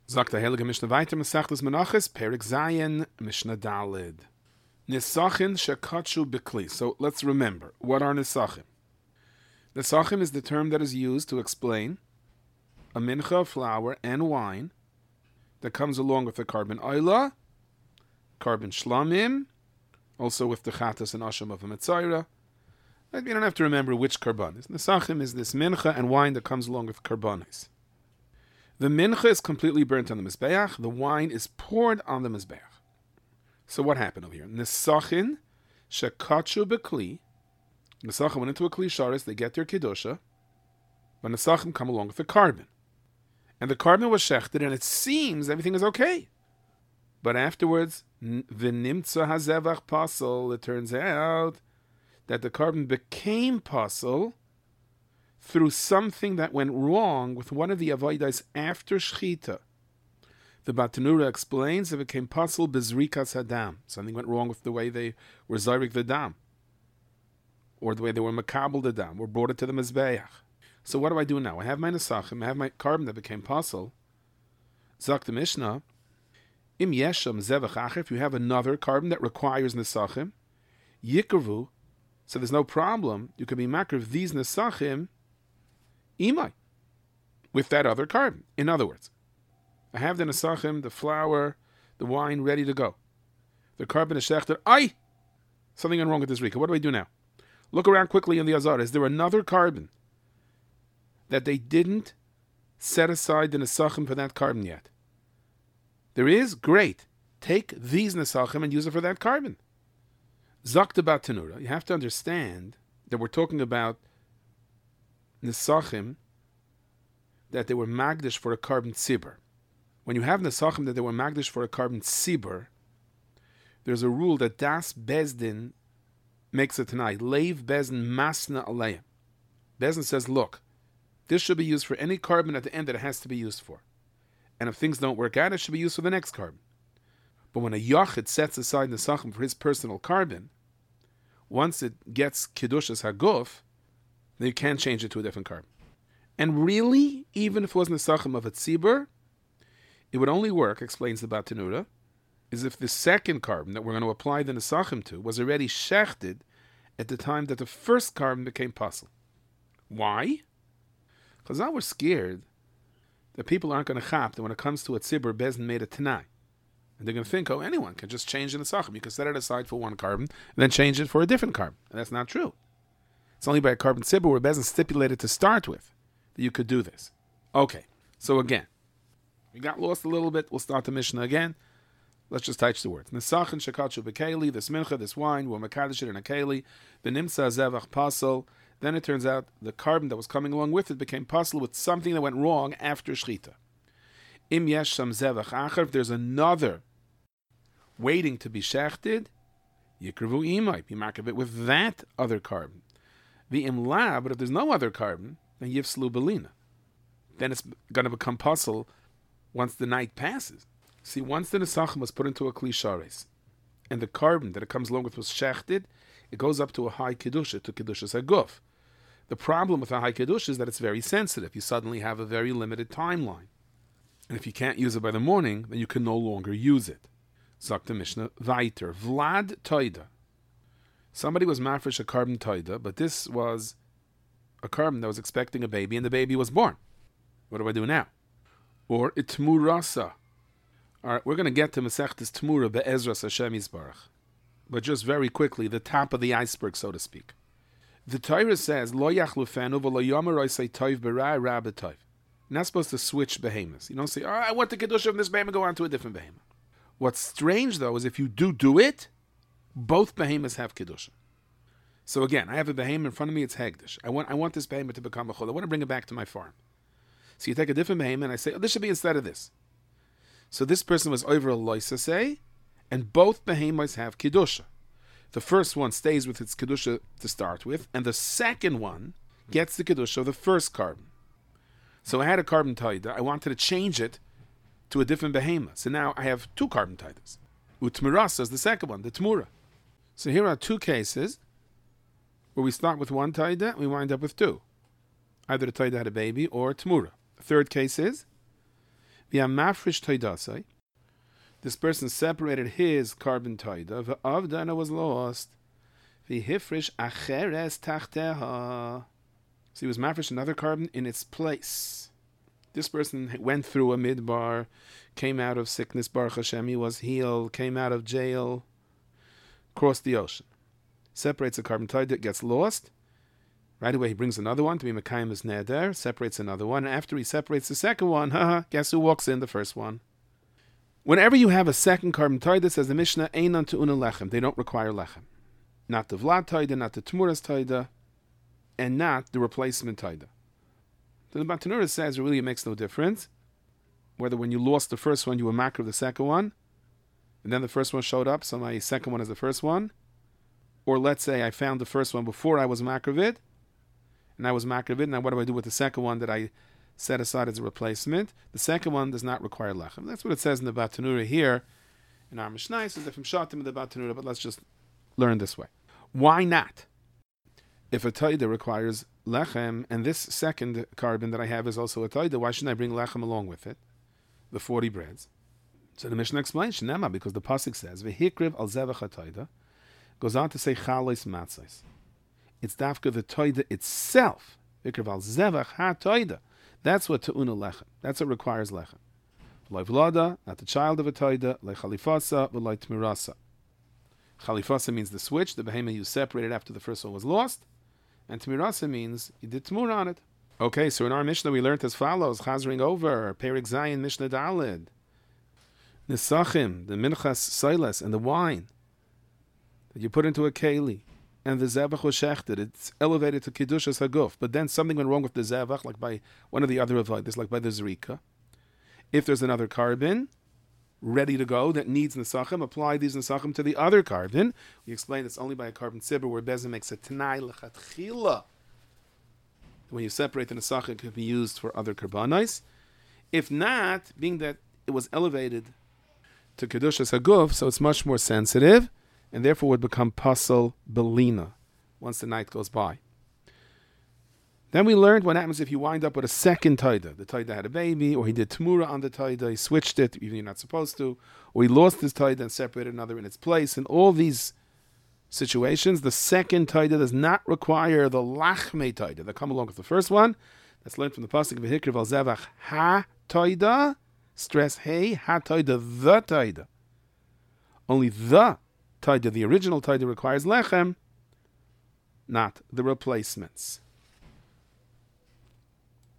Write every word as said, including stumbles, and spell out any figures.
Sagt der Heilige Mishnah weiter, Masechtas Menachos, Perek Zayin, Mishnah Dalid. Nisachin shekatshu bekli. So let's remember, what are nisachim? Nisachim is the term that is used to explain a mincha of flour and wine that comes along with the carbon oila, carbon shlamim, also with the chatas and asham of a metzayra. You don't have to remember which karbanis. Nisachim is this mincha and wine that comes along with karbanis. The mincha is completely burnt on the mizbeach. The wine is poured on the mizbeach. So what happened over here? Nisachin shekatshu bekli. Nisachin went into a kli sharis. They get their kedusha, but nisachim come along with the carbon, and the carbon was shechted, and it seems everything is okay. But afterwards, v'nimtza hazevach pasel. It turns out that the carbon became pasel through something that went wrong with one of the avodas after shchita. The Batanura explains it became pasel bezrikas hadam. Something went wrong with the way they were zarik the dam, or the way they were makabel the dam, or brought it to the mizbeach. So what do I do now? I have my nesachim, I have my carbon that became pasel. Zak the Mishnah, im yesham zevach acher. If you have another carbon that requires nesachim, yikravu. So there's no problem. You can be makriv these nesachim imai with that other carbon. In other words, I have the nesachim, the flour, the wine ready to go. The carbon is shechted. Ay! Something went wrong with this rika. What do I do now? Look around quickly in the azar. Is there another carbon that they didn't set aside the nesachim for that carbon yet? There is? Great. Take these nesachim and use it for that carbon. Zakta Batanura. You have to understand that we're talking about nesachim that they were magdish for a carbon tzibur. When you have nesachim that they were magdish for a carbon tzibur, there's a rule that das bezdin makes it tonight. Leiv bezdin masna aleim. Bezdin says, look, this should be used for any carbon at the end that it has to be used for. And if things don't work out, it should be used for the next carbon. But when a yachid sets aside nesachim for his personal carbon, once it gets kedushas haguf, then you can't change it to a different carbon. And really, even if it was nesachim of a tzibur, it would only work, explains the Batanura, is if the second carbon that we're going to apply the nesachim to was already shechted at the time that the first carbon became pasel. Why? Because now we're scared that people aren't going to chap that when it comes to a tzibur, Bezdin made a tanai. And they're going to think, oh, anyone can just change the nesachim. You can set it aside for one carbon and then change it for a different carbon. And that's not true. It's only by a carbon tzibur where Bezdin stipulated to start with that you could do this. Okay, so again, we got lost a little bit. We'll start the Mishnah again. Let's just touch the words. Nesachin shekatshu bekeli, this mincha, this wine, we'll mekadosh it in a keli. The nimsa zevach pasel. Then it turns out the carbon that was coming along with it became pasel with something that went wrong after shchita. Im yesh sham zevach acher. If there's another waiting to be shechted, yikravu imai, be marked it with that other carbon. The imla, but if there's no other carbon, then yivslu belina. Then it's going to become pasel once the night passes. See, once the nesachim was put into a kli shares, and the carbon that it comes along with was shechted, it goes up to a high kedusha, to kedushas haguf. The problem with a high kedusha is that it's very sensitive. You suddenly have a very limited timeline. And if you can't use it by the morning, then you can no longer use it. Zakta Mishnah, weiter, Vlad Toida. Somebody was mafresh a carbon Toida, but this was a carbon that was expecting a baby, and the baby was born. What do I do now? Or itmurasa. All right, we're going to get to Masechtas Tmura be'ezras Hashem Yisbarach. But just very quickly, the top of the iceberg, so to speak. The Torah says, Lo yachlufenu v'lo yomer oisei toiv b'rai ra b'toiv. You're not supposed to switch behemoths. You don't say, oh, I want the kedusha from this behemoth, go on to a different behemoth. What's strange, though, is if you do do it, both behemoths have kedusha. So again, I have a behemoth in front of me, it's hegdish. I want I want this behemoth to become a chol. I want to bring it back to my farm. So you take a different behemoth, and I say, oh, this should be instead of this. So this person was over a loisa say, and both behemoths have kedusha. The first one stays with its kedusha to start with, and the second one gets the kedusha of the first carbon. So I had a carbon taida. I wanted to change it to a different behemoth. So now I have two carbon taidas. Utmirasa is the second one, the tmura. So here are two cases where we start with one taida and we wind up with two. Either the taida had a baby or tmura. The third case is V'ya mafresh taidasai. This person separated his carbon taida. V'avdana was lost. V'hifresh acheres tachteha. So he was mafresh another carbon in its place. This person went through a midbar, came out of sickness, Baruch Hashem, he was healed, came out of jail, crossed the ocean. Separates a carbon taida, gets lost. Right away he brings another one to be Mekayim as Neder, separates another one, and after he separates the second one, haha, guess who walks in? The first one. Whenever you have a second carbon taida, says the Mishnah, Einan Tu'una Lechem, they don't require Lechem. Not the Vlad taida, not the Tmuras taida, and not the replacement taida. The Batanura says really it makes no difference whether when you lost the first one you were makar of the second one, and then the first one showed up, so my second one is the first one, or let's say I found the first one before I was makar of it, and I was makar of it, now what do I do with the second one that I set aside as a replacement? The second one does not require lechem. That's what it says in the Batanura here. In our Mishnah, so different shatim in the Batanura, but let's just learn this way. Why not? If a taida requires lechem, and this second carbon that I have is also a taida, why shouldn't I bring lechem along with it? The forty breads. So the Mishnah explains, Shnema, because the pasuk says, V'hikriv al zevach taida, goes on to say chalois matzos. It's dafka the taida itself. V'hikriv al zevach ha taida. That's what te'una lechem. That's what requires lechem. V'loi v'lada, not the child of a taida, v'loi chalifasa, v'loi tmirasa. Chalifasa means the switch, the behemoth you separated after the first one was lost. And Tmirasa means you did Tmur on it. Okay, so in our Mishnah we learned as follows, Chazring over, Perik Zayin, Mishnah Dalid, Nisachim, the Minchas Silas, and the wine that you put into a Keli, and the Zevach was shechted, it's elevated to Kiddushas Haguf, but then something went wrong with the Zevach, like by one of the other avodas, like by the Zrika. If there's another carbon ready to go that needs Nisachim, apply these Nisachim to the other carbon. We explained it's only by a carbon sibur where Bezin makes a Tanai L'chatchila. When you separate the Nisachim, it could be used for other karbanos. If not, being that it was elevated to Kedushas Haguf, so it's much more sensitive, and therefore would become Pasal Belina once the night goes by. Then we learned what happens if you wind up with a second taida. The taida had a baby, or he did Tmura on the taida, he switched it, even you're not supposed to, or he lost his taida and separated another in its place. In all these situations, the second taida does not require the lachme taida that come along with the first one. That's learned from the pasuk of V'hikriv al zevach ha taida, stress hey, ha taida, the taida. Only the taida, the original taida, requires lechem, not the replacements.